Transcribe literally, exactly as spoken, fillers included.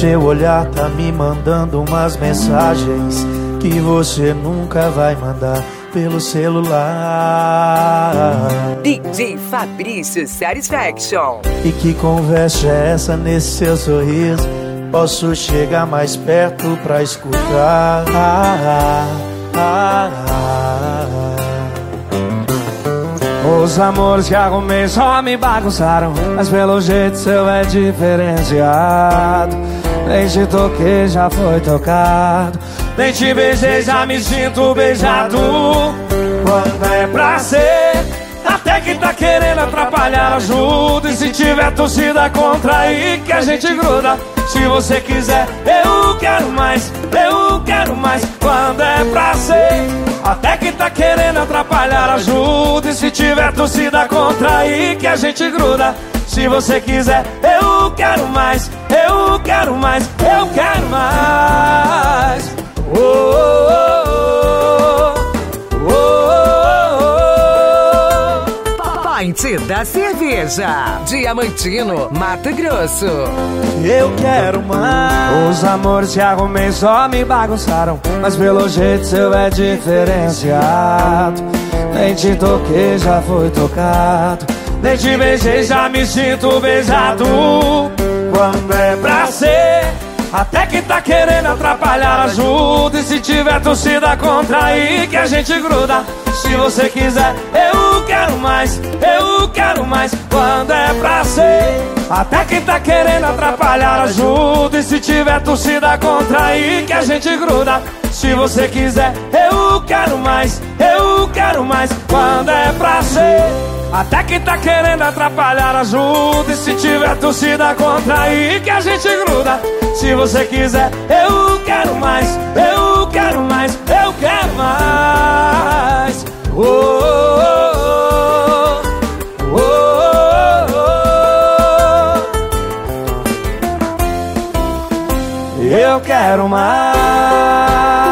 seu olhar tá me mandando umas mensagens que você nunca vai mandar pelo celular. D J Fabrício Satisfaction. E que conversa é essa nesse seu sorriso? Posso chegar mais perto pra escutar? Ah, ah, ah, ah. Os amores que arrumei só me bagunçaram, mas pelo jeito seu é diferenciado. Nem te toquei, já foi tocado. Nem te beijei, já me sinto beijado. Quando é pra ser, até que tá querendo atrapalhar, ajuda. E se tiver torcida contra aí, que a gente gruda. Se você quiser, eu quero mais, eu quero mais. Quando é pra ser, até que tá querendo atrapalhar, ajuda. E se tiver torcida contra aí, que a gente gruda. Se você quiser, eu quero mais, eu quero mais, eu quero mais. Oh, oh, oh, oh, oh. Pint da cerveja Diamantino, Mato Grosso. Eu quero mais. Os amores que arrumei só me bagunçaram, mas pelo jeito seu é diferenciado. Nem te toquei, já foi tocado. Nem te beijei, já me sinto beijado. Quando é pra ser, até que tá querendo atrapalhar, ajuda. E se tiver torcida contra aí, que a gente gruda. Se você quiser, eu quero mais, eu quero mais. Quando é pra ser, até que tá querendo atrapalhar, ajuda. E se tiver torcida contra aí, que a gente gruda. Se você quiser, eu quero mais, eu quero mais. Quando é pra ser, até que tá querendo atrapalhar, ajuda. E se tiver torcida contra aí, que a gente gruda. Se você quiser, eu quero mais, eu quero mais, eu quero mais. Oh, oh, oh, oh, oh. Eu quero mais.